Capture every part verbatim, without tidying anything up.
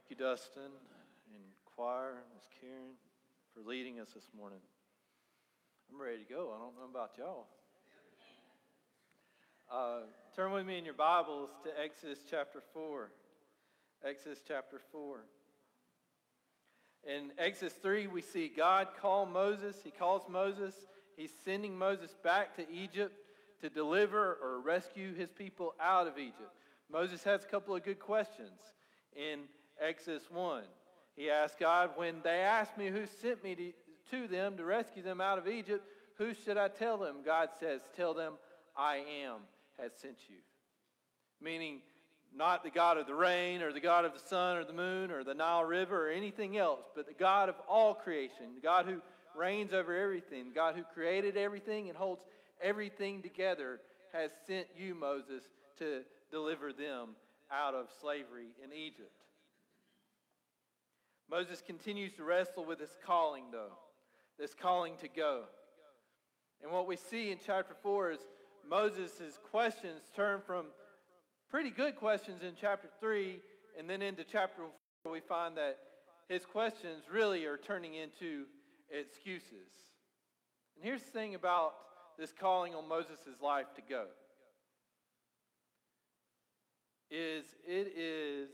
Thank you, Dustin and choir, Miss Karen, for leading us this morning. I'm ready to go. I don't know about y'all. Uh, turn with me in your Bibles to Exodus chapter four. Exodus chapter four. In Exodus three, we see God call Moses. He calls Moses. He's sending Moses back to Egypt to deliver or rescue his people out of Egypt. Moses has a couple of good questions in Exodus one. He asked God, when they asked me who sent me to, to them to rescue them out of Egypt, who should I tell them? God says, tell them, I am has sent you. Meaning, not the God of the rain or the God of the sun or the moon or the Nile River or anything else, but the God of all creation, the God who reigns over everything, the God who created everything and holds everything together, has sent you, Moses, to deliver them out of slavery in Egypt. Moses continues to wrestle with this calling, though, this calling to go. And what we see in chapter four is Moses' questions turn from pretty good questions in chapter three, and then into chapter four we find that his questions really are turning into excuses. And here's the thing about this calling on Moses' life to go, is it is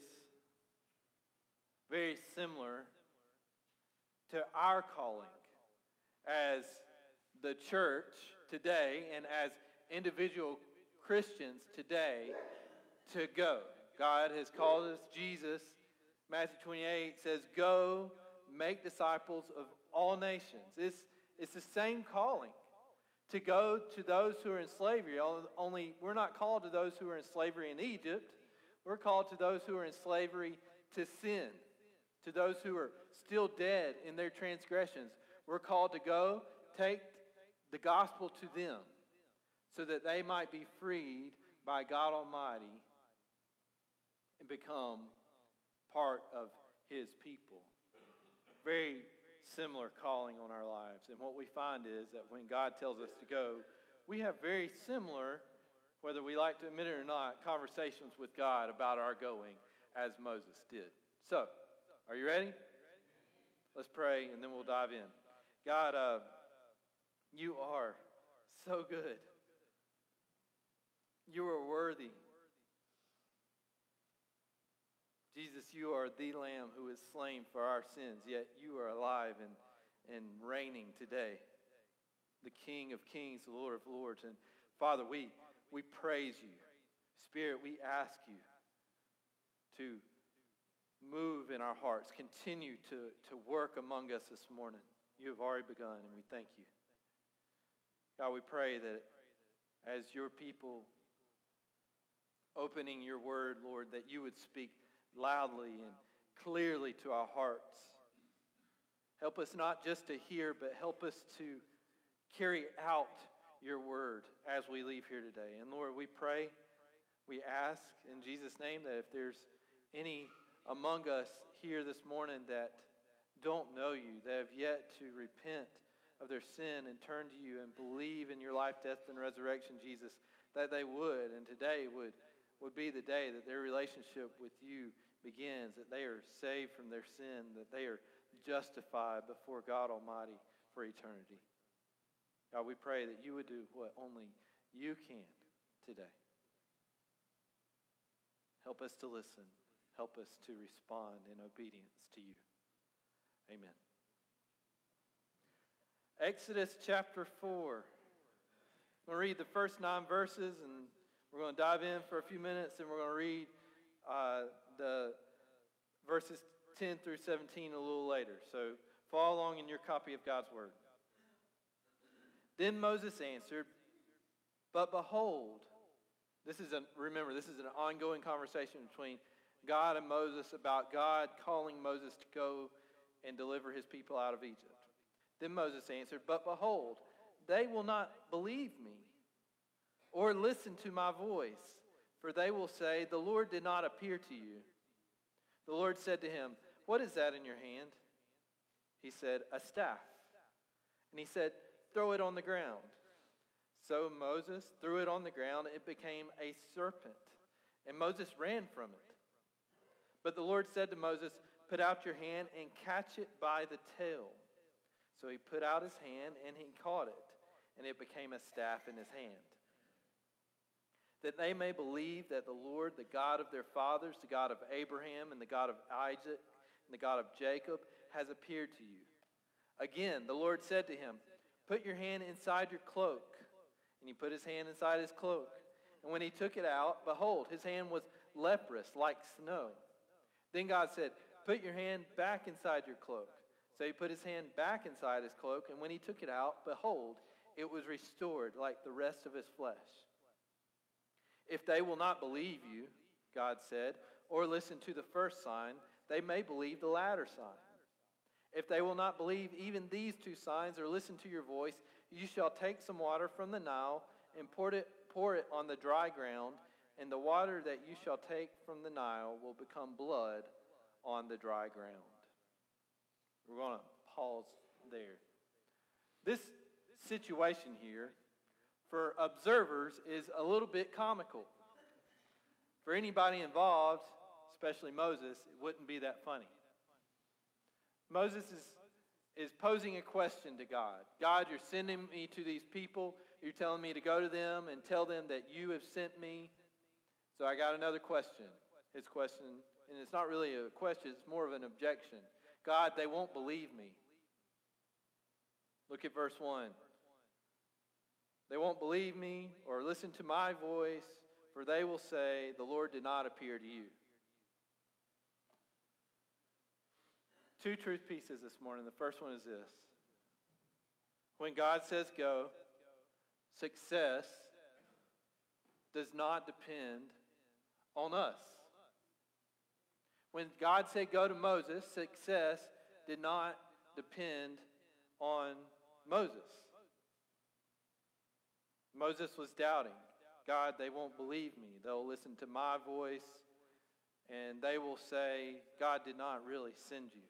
very similar to our calling as the church today and as individual Christians today to go. God has called us. Jesus, Matthew twenty-eight says, go make disciples of all nations. It's, it's the same calling to go to those who are in slavery, only we're not called to those who are in slavery in Egypt. We're called to those who are in slavery to sin, to those who are still dead in their transgressions. We're called to go take the gospel to them so that they might be freed by God Almighty and become part of His people. Very similar calling on our lives. And what we find is that when God tells us to go, we have very similar, whether we like to admit it or not, conversations with God about our going as Moses did. So, are you ready? Let's pray and then we'll dive in. God, uh, you are so good. You are worthy. Jesus, you are the Lamb who is slain for our sins, yet you are alive and, and reigning today. The King of kings, the Lord of lords. And Father, we, we praise you. Spirit, we ask you to move in our hearts. Continue to, to work among us this morning. You have already begun, and we thank you. God, we pray that as your people opening your word, Lord, that you would speak loudly and clearly to our hearts. Help us not just to hear, but help us to carry out your word as we leave here today. And Lord, we pray, we ask in Jesus' name that if there's any among us here this morning that don't know you, that have yet to repent of their sin and turn to you and believe in your life, death, and resurrection, Jesus, that they would, and today would, would be the day that their relationship with you begins, that they are saved from their sin, that they are justified before God Almighty for eternity. God, we pray that you would do what only you can today. Help us to listen. Help us to respond in obedience to you. Amen. Exodus chapter four. I'm going to read the first nine verses, and we're going to dive in for a few minutes, and we're going to read uh, the verses ten through seventeen a little later. So follow along in your copy of God's Word. Then Moses answered, but behold, this is a, remember, this is an ongoing conversation between God and Moses about God calling Moses to go and deliver his people out of Egypt. Then Moses answered, but behold, they will not believe me or listen to my voice, for they will say, the Lord did not appear to you. The Lord said to him, what is that in your hand? He said, a staff. And he said, throw it on the ground. So Moses threw it on the ground, and it became a serpent, and Moses ran from it. But the Lord said to Moses, put out your hand and catch it by the tail. So he put out his hand and he caught it, and it became a staff in his hand. That they may believe that the Lord, the God of their fathers, the God of Abraham and the God of Isaac and the God of Jacob, has appeared to you. Again, the Lord said to him, put your hand inside your cloak. And he put his hand inside his cloak. And when he took it out, behold, his hand was leprous like snow. Then God said, put your hand back inside your cloak. So he put his hand back inside his cloak, and when he took it out, behold, it was restored like the rest of his flesh. If they will not believe you, God said, or listen to the first sign, they may believe the latter sign. If they will not believe even these two signs or listen to your voice, you shall take some water from the Nile and pour it, pour it on the dry ground, and the water that you shall take from the Nile will become blood on the dry ground. We're going to pause there. This situation here, for observers, is a little bit comical. For anybody involved, especially Moses, it wouldn't be that funny. Moses is, is posing a question to God. God, you're sending me to these people. You're telling me to go to them and tell them that you have sent me. So I got another question. His question, and it's not really a question, it's more of an objection. God, they won't believe me. Look at verse one. They won't believe me or listen to my voice, for they will say, the Lord did not appear to you. Two truth pieces this morning. The first one is this. When God says go, success does not depend on us. When God said go to Moses, success did not depend on Moses. Moses was doubting. God, they won't believe me. They'll listen to my voice, and they will say, God did not really send you.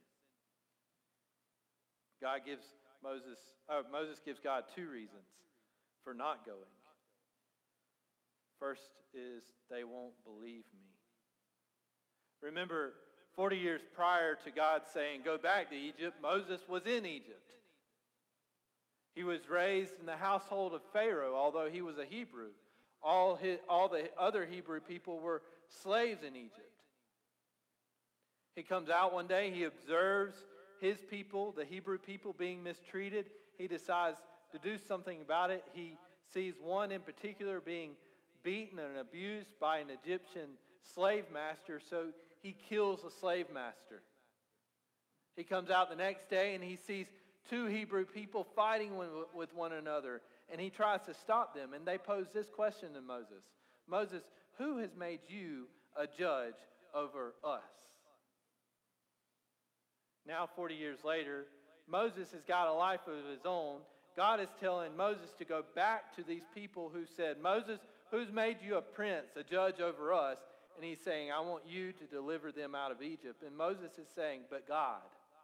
God gives Moses, oh, Moses gives God two reasons for not going. First is they won't believe me. Remember, forty years prior to God saying, go back to Egypt, Moses was in Egypt. He was raised in the household of Pharaoh, although he was a Hebrew. All, his, all the other Hebrew people were slaves in Egypt. He comes out one day, he observes his people, the Hebrew people, being mistreated. He decides to do something about it. He sees one in particular being beaten and abused by an Egyptian slave master, so he kills the slave master. He comes out the next day and he sees two Hebrew people fighting with one another, and he tries to stop them, and they pose this question to Moses. Moses, who has made you a judge over us? Now, forty years later, Moses has got a life of his own. God is telling Moses to go back to these people who said, Moses, who's made you a prince, a judge over us? And he's saying, I want you to deliver them out of Egypt. And Moses is saying, but God,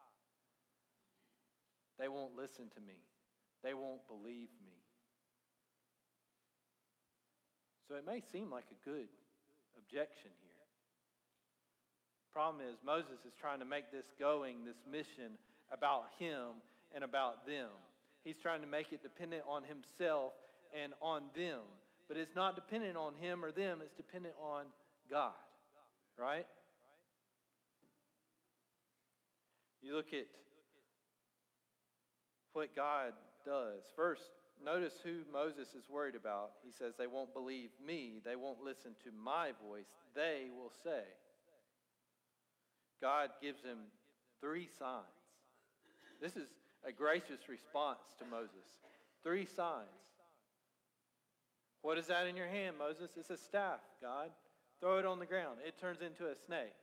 they won't listen to me. They won't believe me. So it may seem like a good objection here. Problem is, Moses is trying to make this going, this mission, about him and about them. He's trying to make it dependent on himself and on them. But it's not dependent on him or them, it's dependent on God. Right? You look at what God does. First, notice who Moses is worried about. He says, they won't believe me. They won't listen to my voice. They will say. God gives him three signs. This is a gracious response to Moses. Three signs. What is that in your hand, Moses? It's a staff, God. Throw it on the ground. It turns into a snake.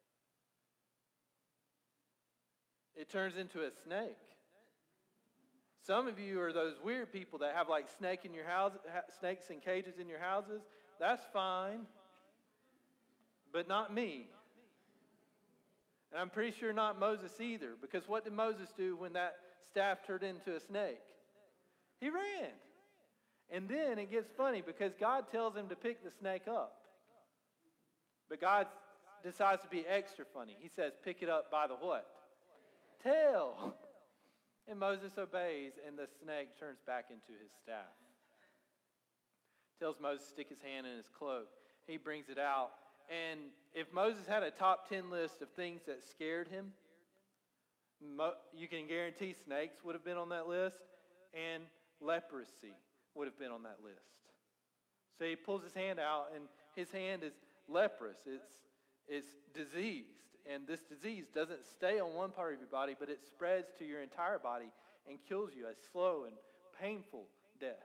It turns into a snake. Some of you are those weird people that have like snake in your house, snakes in cages in your houses. That's fine, but not me. And I'm pretty sure not Moses either, because what did Moses do when that staff turned into a snake? He ran. And then it gets funny because God tells him to pick the snake up. But God decides to be extra funny. He says, pick it up by the what? Tail. And Moses obeys, and the snake turns back into his staff. Tells Moses to stick his hand in his cloak. He brings it out. And if Moses had a top ten list of things that scared him, mo- you can guarantee snakes would have been on that list, and leprosy would have been on that list. So he pulls his hand out, and his hand is leprous. It's, it's diseased. And this disease doesn't stay on one part of your body, but it spreads to your entire body and kills you a slow and painful death.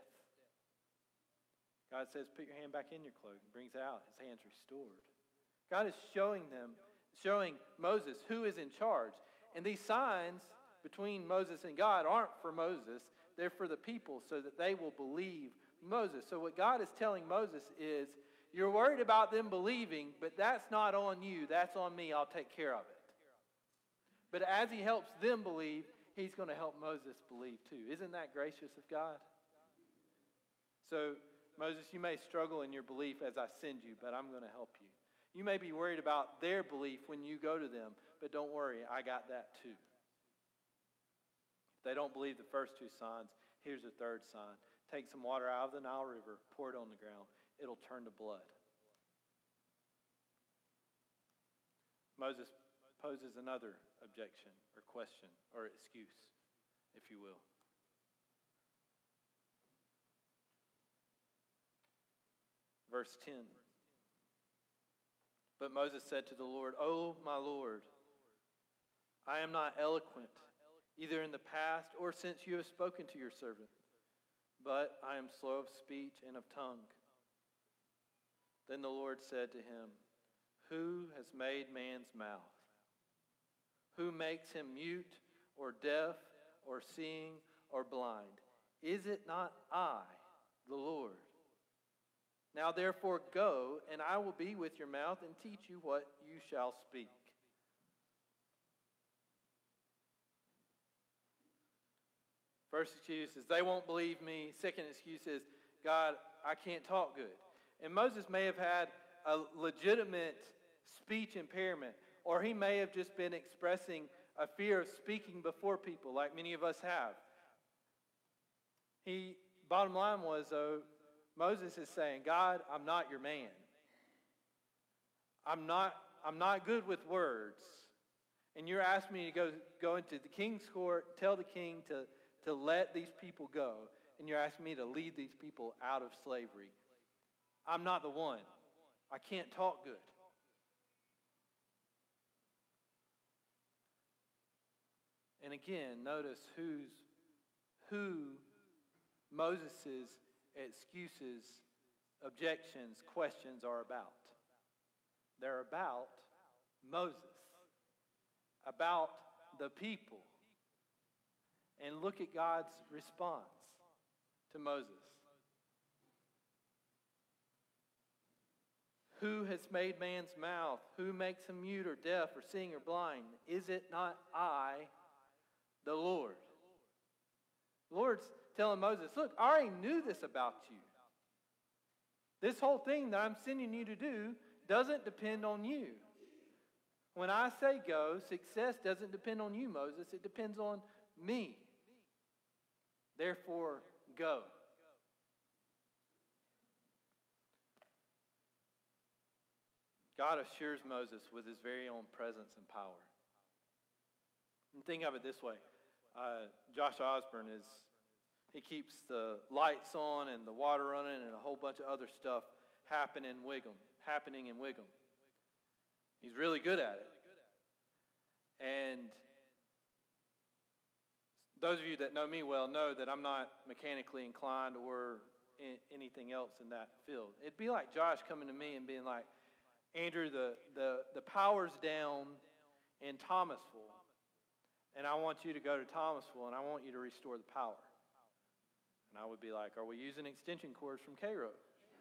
God says, put your hand back in your cloak. He brings it out. His hand's restored. God is showing them, showing Moses who is in charge. And these signs between Moses and God aren't for Moses. They're for the people so that they will believe Moses. So what God is telling Moses is, you're worried about them believing, but that's not on you. That's on me. I'll take care of it. But as he helps them believe, he's going to help Moses believe too. Isn't that gracious of God? So, Moses, you may struggle in your belief as I send you, but I'm going to help you. You may be worried about their belief when you go to them, but don't worry, I got that too. If they don't believe the first two signs, here's the third sign. Take some water out of the Nile River, pour it on the ground. It'll turn to blood. Moses poses another objection or question or excuse, if you will. Verse ten. But Moses said to the Lord, "O my Lord, I am not eloquent, either in the past or since you have spoken to your servant, but I am slow of speech and of tongue." Then the Lord said to him, "Who has made man's mouth? Who makes him mute or deaf or seeing or blind? Is it not I, the Lord? Now therefore go, and I will be with your mouth and teach you what you shall speak." First excuse is, they won't believe me. Second excuse is, God, I can't talk good. And Moses may have had a legitimate speech impairment, or he may have just been expressing a fear of speaking before people, like many of us have. He, bottom line was, though, Moses is saying, God, I'm not your man. I'm not, I'm not good with words. And you're asking me to go, go into the king's court, tell the king to, to let these people go. And you're asking me to lead these people out of slavery. I'm not the one. I can't talk good. And again, notice who's, who Moses' excuses, objections, questions are about. They're about Moses, about the people. And look at God's response to Moses. Who has made man's mouth? Who makes him mute or deaf or seeing or blind? Is it not I, the Lord? The Lord's telling Moses, look, I already knew this about you. This whole thing that I'm sending you to do doesn't depend on you. When I say go, success doesn't depend on you, Moses. It depends on me. Therefore, go. God assures Moses with his very own presence and power. And think of it this way. Uh, Josh Osborne is, he keeps the lights on and the water running and a whole bunch of other stuff happening in Wiggum, happening in Wiggum. He's really good at it. And those of you that know me well know that I'm not mechanically inclined or in anything else in that field. It'd be like Josh coming to me and being like, Andrew, the, the, the power's down in Thomasville, and I want you to go to Thomasville, and I want you to restore the power. And I would be like, are we using extension cords from K-Road?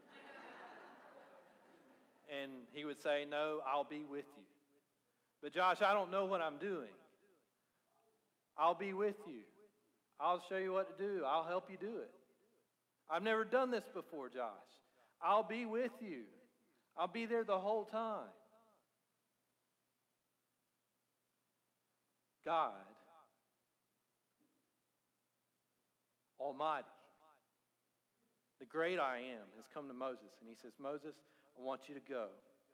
And he would say, no, I'll be with you. But Josh, I don't know what I'm doing. I'll be with you. I'll show you what to do. I'll help you do it. I've never done this before, Josh. I'll be with you. I'll be there the whole time. God Almighty, the great I am, has come to Moses, and he says, Moses, I want you to go.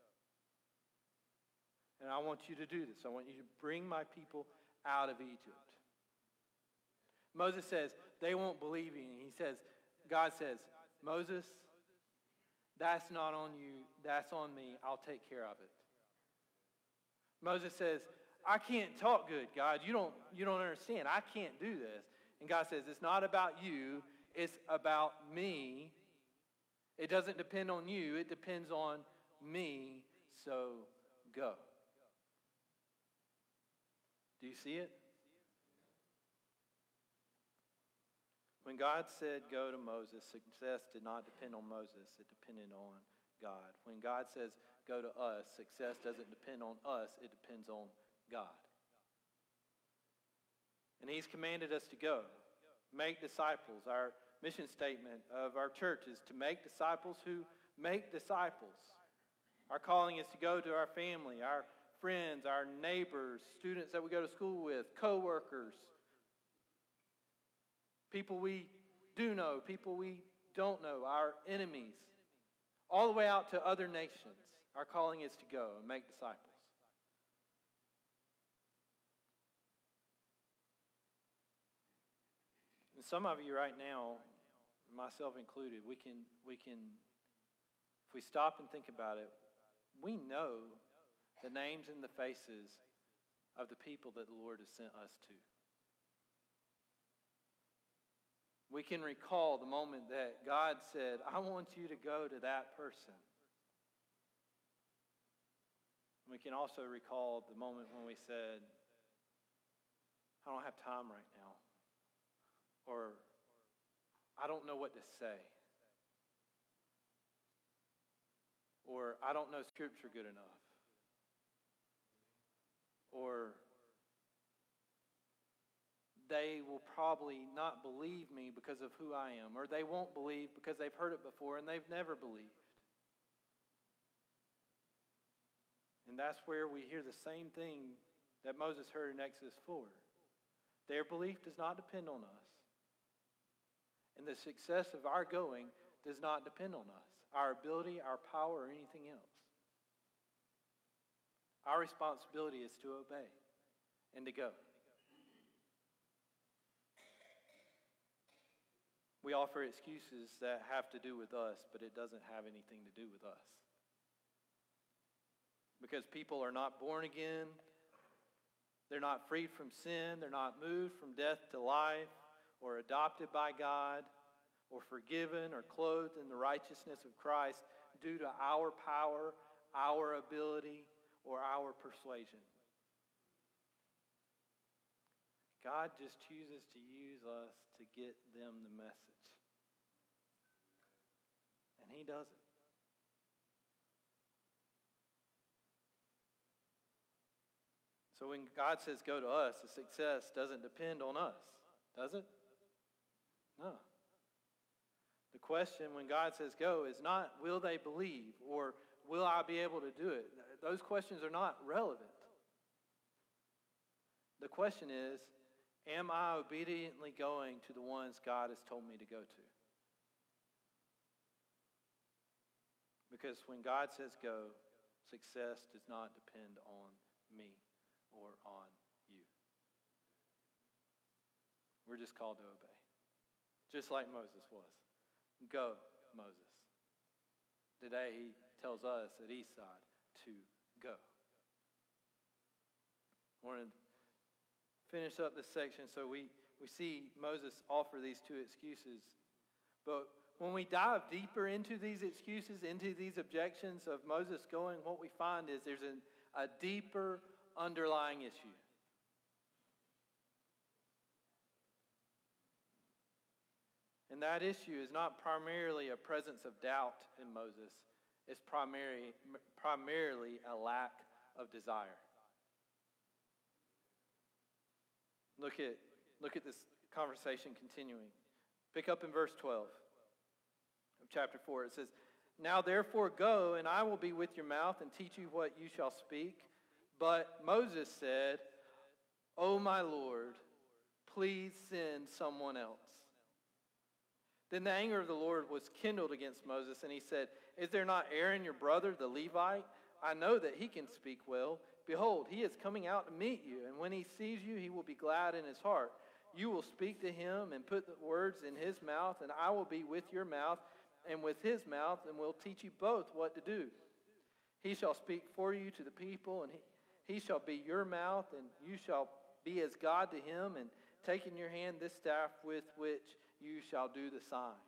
And I want you to do this. I want you to bring my people out of Egypt. Moses says, they won't believe you. And he says, God says, Moses, that's not on you. That's on me. I'll take care of it. Moses says, I can't talk good, God. You don't, you don't understand. I can't do this. And God says, it's not about you. It's about me. It doesn't depend on you. It depends on me. So go. Do you see it? When God said go to Moses, success did not depend on Moses. It depended on God. When God says go to us, success doesn't depend on us. It depends on God. And he's commanded us to go. Make disciples. Our mission statement of our church is to make disciples who make disciples. Our calling is to go to our family, our friends, our neighbors, students that we go to school with, co-workers, people we do know, people we don't know, our enemies, all the way out to other nations. Our calling is to go and make disciples. And some of you right now, myself included, we can, we can, if we stop and think about it, we know the names and the faces of the people that the Lord has sent us to. We can recall the moment that God said, I want you to go to that person. We can also recall the moment when we said, I don't have time right now. Or, I don't know what to say. Or, I don't know Scripture good enough. Or, they will probably not believe me because of who I am. Or they won't believe because they've heard it before and they've never believed. And that's where we hear the same thing that Moses heard in Exodus four. Their belief does not depend on us. And the success of our going does not depend on us, our ability, our power, or anything else. Our responsibility is to obey and to go. We offer excuses that have to do with us, but it doesn't have anything to do with us. Because people are not born again, they're not freed from sin, they're not moved from death to life, or adopted by God, or forgiven, or clothed in the righteousness of Christ due to our power, our ability, or our persuasion. God just chooses to use us to get them the message. And He does it. So when God says go to us, the success doesn't depend on us, does it? No. The question when God says go is not will they believe or will I be able to do it? Those questions are not relevant. The question is, am I obediently going to the ones God has told me to go to? Because when God says go, success does not depend on me or on you. We're just called to obey. Just like Moses was. Go, Moses. Today he tells us at Eastside to go. I want to finish up this section so we, we see Moses offer these two excuses. But when we dive deeper into these excuses, into these objections of Moses going, what we find is there's an, a deeper underlying issue. And that issue is not primarily a presence of doubt in Moses. It's primarily, primarily a lack of desire. Look at, look at this conversation continuing. Pick up in verse twelve of chapter four. It says, Now therefore go, and I will be with your mouth and teach you what you shall speak. But Moses said, "Oh, my Lord, please send someone else." Then the anger of the Lord was kindled against Moses, and he said, "Is there not Aaron your brother, the Levite? I know that he can speak well. Behold, he is coming out to meet you, and when he sees you, he will be glad in his heart. You will speak to him and put the words in his mouth, and I will be with your mouth and with his mouth, and will teach you both what to do. He shall speak for you to the people, and he, he shall be your mouth, and you shall be as God to him, and take in your hand this staff with which you shall do the signs."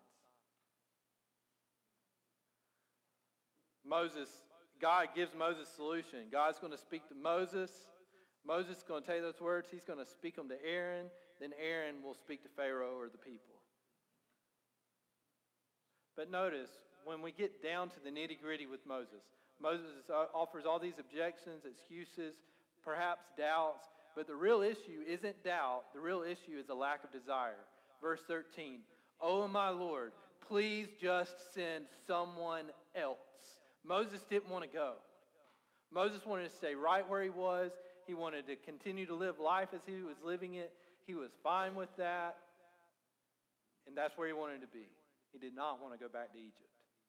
Moses, God gives Moses a solution. God's going to speak to Moses. Moses is going to take those words. He's going to speak them to Aaron. Then Aaron will speak to Pharaoh or the people. But notice, when we get down to the nitty-gritty with Moses, Moses offers all these objections, excuses, perhaps doubts, but the real issue isn't doubt. The real issue is a lack of desire. Verse thirteen, "Oh, my Lord, please just send someone else." Moses didn't want to go. Moses wanted to stay right where he was. He wanted to continue to live life as he was living it. He was fine with that. And that's where he wanted to be. He did not want to go back to Egypt.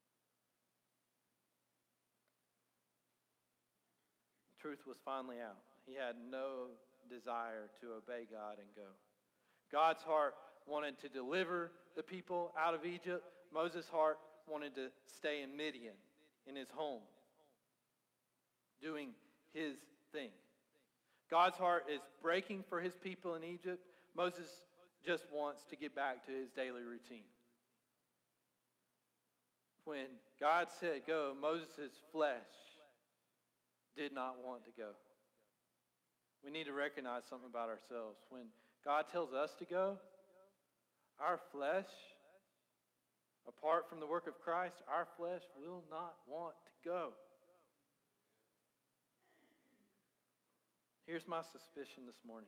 The truth was finally out. He had no desire to obey God and go. God's heart wanted to deliver the people out of Egypt. Moses' heart wanted to stay in Midian, in his home, doing his thing. God's heart is breaking for his people in Egypt. Moses just wants to get back to his daily routine. When God said go, Moses' flesh did not want to go. We need to recognize something about ourselves. When God tells us to go, our flesh, apart from the work of Christ, our flesh will not want to go. Here's my suspicion this morning.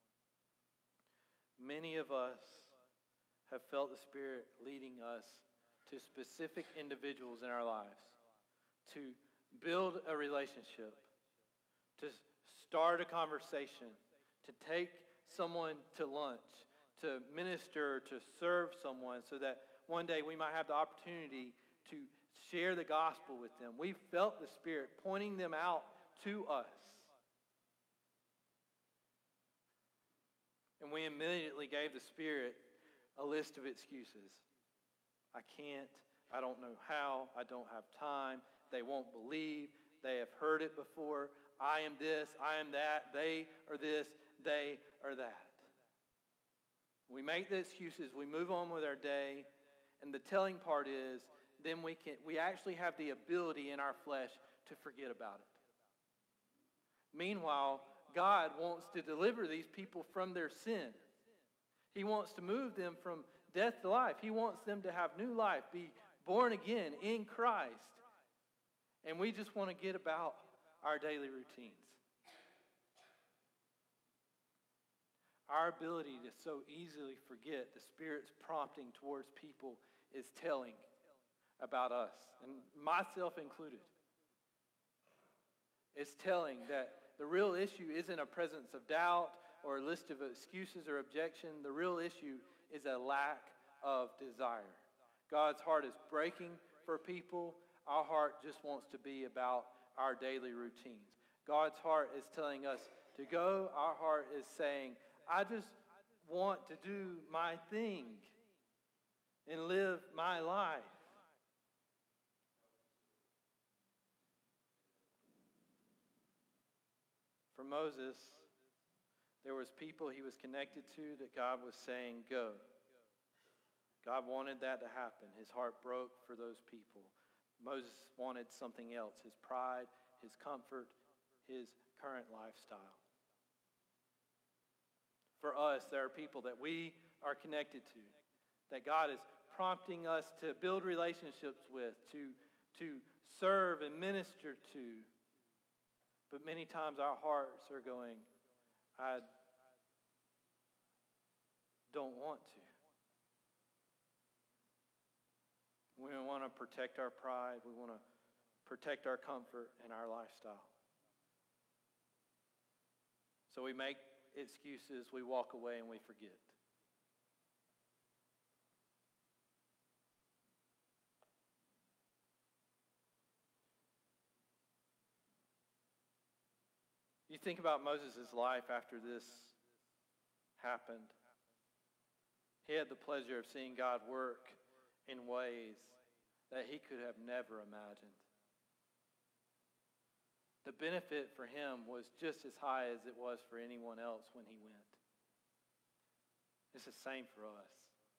Many of us have felt the Spirit leading us to specific individuals in our lives to build a relationship, to start a conversation, to take someone to lunch, to minister, to serve someone so that one day we might have the opportunity to share the gospel with them. We felt the Spirit pointing them out to us. And we immediately gave the Spirit a list of excuses. I can't. I don't know how. I don't have time. They won't believe. They have heard it before. I am this. I am that. They are this. They are that. We make the excuses. We move on with our day. And the telling part is, then we can we actually have the ability in our flesh to forget about it. Meanwhile, God wants to deliver these people from their sin. He wants to move them from death to life. He wants them to have new life, be born again in Christ. And we just want to get about our daily routines. Our ability to so easily forget the Spirit's prompting towards people is telling about us, and myself included. It's telling that the real issue isn't a presence of doubt or a list of excuses or objection. The real issue is a lack of desire. God's heart is breaking for people. Our heart just wants to be about our daily routines. God's heart is telling us to go. Our heart is saying, I just want to do my thing and live my life. For Moses, there was people he was connected to that God was saying, go. God wanted that to happen. His heart broke for those people. Moses wanted something else, his pride, his comfort, his current lifestyle. For us, there are people that we are connected to, that God is prompting us to build relationships with, to, to serve and minister to. But many times our hearts are going, I don't want to. We want to protect our pride. We want to protect our comfort and our lifestyle. So we make excuses, we walk away and we forget. You think about Moses' life after this happened. He had the pleasure of seeing God work in ways that he could have never imagined. The benefit for him was just as high as it was for anyone else when he went. It's the same for us.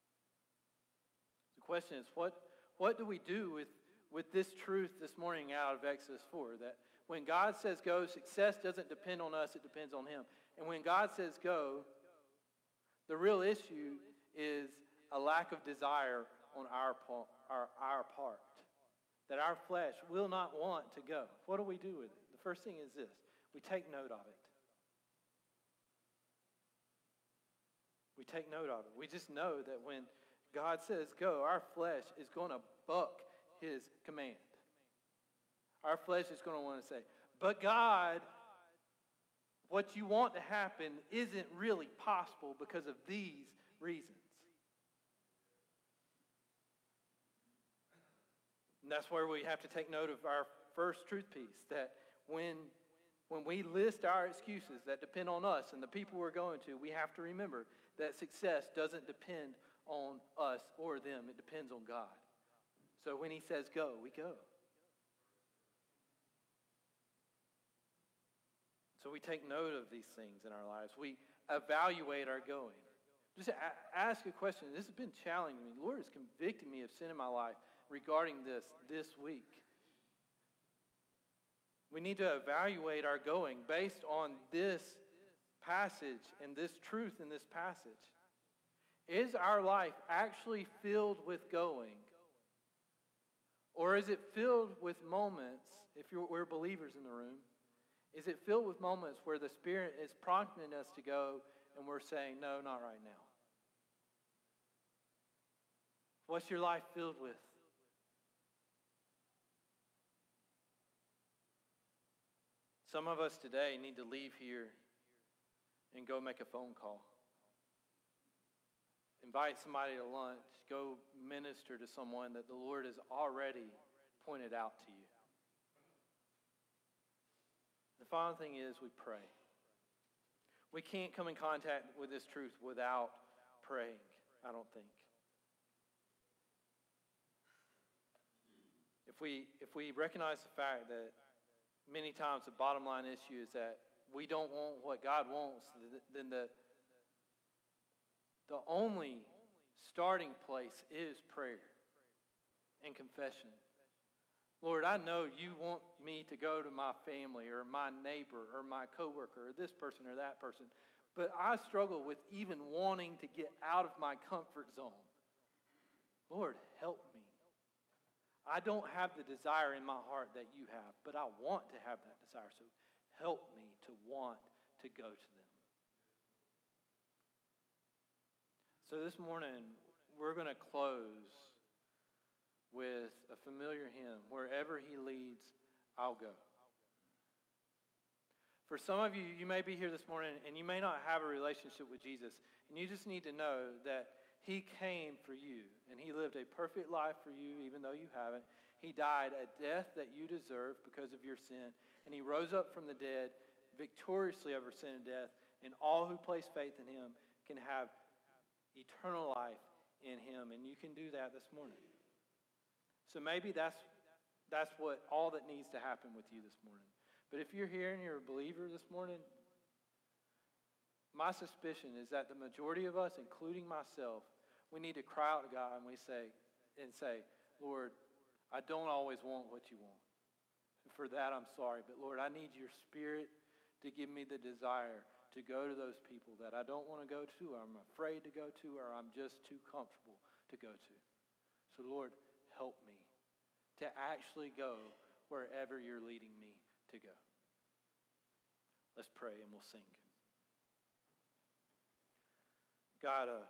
The question is, what, what do we do with, with this truth this morning out of Exodus four? That when God says go, success doesn't depend on us, it depends on him. And when God says go, the real issue is a lack of desire on our, our, our part. That our flesh will not want to go. What do we do with it? The first thing is this. We take note of it. We take note of it. We just know that when God says go, our flesh is going to buck his command. Our flesh is going to want to say, but God, what you want to happen isn't really possible because of these reasons. And that's where we have to take note of our first truth piece, that when, when we list our excuses that depend on us and the people we're going to, we have to remember that success doesn't depend on us or them. It depends on God. So when he says go, we go. So we take note of these things in our lives. We evaluate our going. Just a- ask a question. This has been challenging me. The Lord has convicted me of sin in my life regarding this this week. We need to evaluate our going based on this passage and this truth in this passage. Is our life actually filled with going? Or is it filled with moments, if you're, we're believers in the room, is it filled with moments where the Spirit is prompting us to go and we're saying, no, not right now? What's your life filled with? Some of us today need to leave here and go make a phone call. Invite somebody to lunch. Go minister to someone that the Lord has already pointed out to you. The final thing is we pray. We can't come in contact with this truth without praying, I don't think. If we, if we recognize the fact that many times the bottom line issue is that we don't want what God wants, then the, the only starting place is prayer and confession. Lord, I know you want me to go to my family or my neighbor or my coworker or this person or that person, but I struggle with even wanting to get out of my comfort zone. Lord, help me. I don't have the desire in my heart that you have, but I want to have that desire, so help me to want to go to them. So this morning, we're going to close with a familiar hymn, Wherever He Leads, I'll Go. For some of you, you may be here this morning and you may not have a relationship with Jesus, and you just need to know that he came for you, and he lived a perfect life for you even though you haven't. He died a death that you deserve because of your sin, and he rose up from the dead victoriously over sin and death, and all who place faith in him can have eternal life in him, and you can do that this morning. So maybe that's that's what all that needs to happen with you this morning. But if you're here and you're a believer this morning, my suspicion is that the majority of us, including myself, we need to cry out to God and we say and say, Lord, I don't always want what you want. And for that, I'm sorry. But Lord, I need your Spirit to give me the desire to go to those people that I don't want to go to, or I'm afraid to go to, or I'm just too comfortable to go to. So Lord, help me to actually go wherever you're leading me to go. Let's pray and we'll sing. God, uh,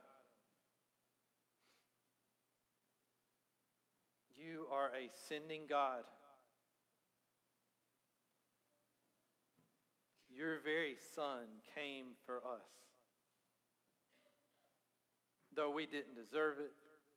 you are a sending God. your very Son came for us. Though we didn't deserve it,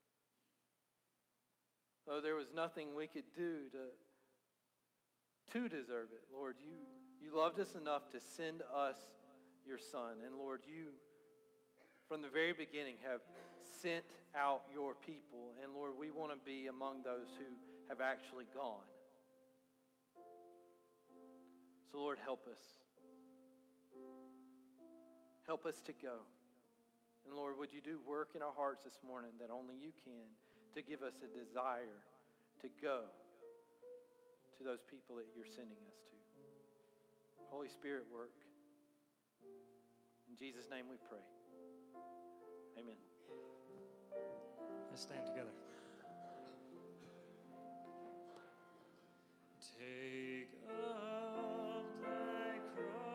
though there was nothing we could do to, to deserve it, Lord, you, you loved us enough to send us your Son. And Lord, you, from the very beginning, have sent out your people. And Lord, we want to be among those who have actually gone. So Lord, help us. Help us to go. And Lord, would you do work in our hearts this morning that only you can, to give us a desire to go to those people that you're sending us to. Holy Spirit, work. In Jesus' name we pray. Amen. Let's stand together. Take